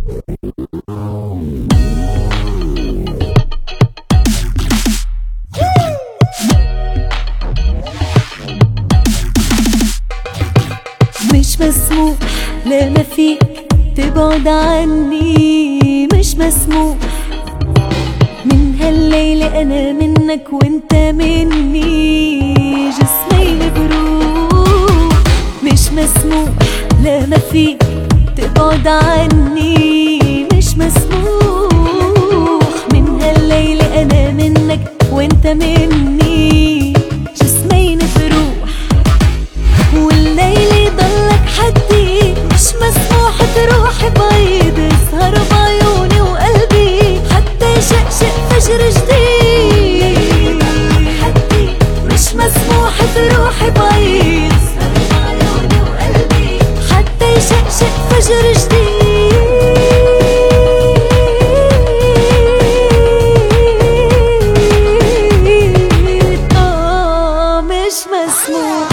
مش مسموح، لا ما فيك تبعد عني، مش مسموح من هالليلة أنا منك وانت مني، جسمي بروح. مش مسموح، لا ما فيك تبعد عني، مش مسموح من هالليلة أنا منك وانت مني، جسمي بروح. والليل يضلك حدي، مش مسموح تروح بعيد، اسهر بعيوني وقلبي حتى يشقشق فجر جديد. حدي مش مسموح تروح بعيد، اسهر بعيوني وقلبي حتى يشقشق فجر جديد. مش مسموح.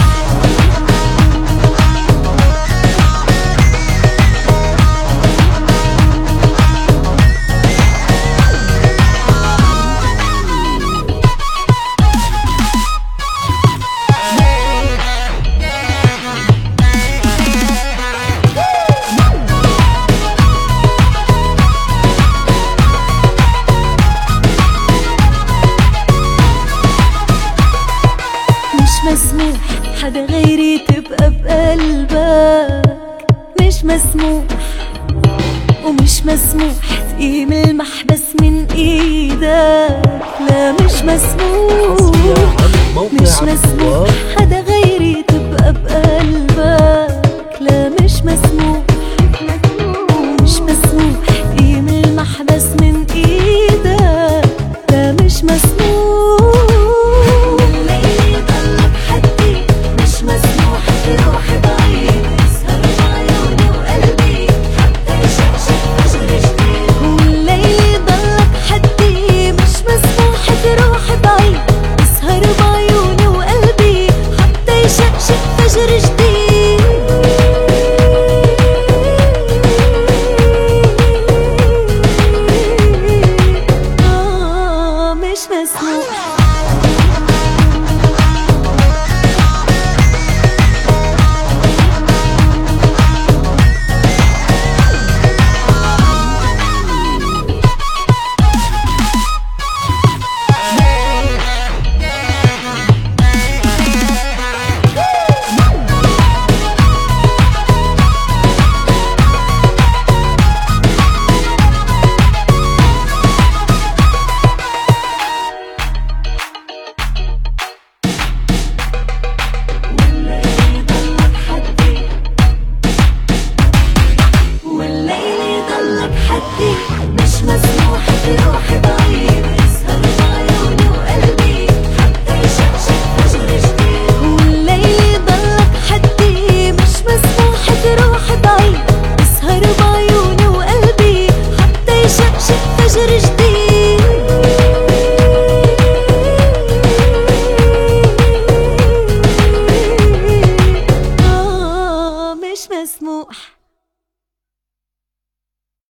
مسموح حدا غيري تبقى بقلبك، مش مسموح. ومش مسموح تقيم المحبس من ايدك، لا مش مسموح. مش مسموح حدا غيري تبقى بقلبك، لا مش مسموح.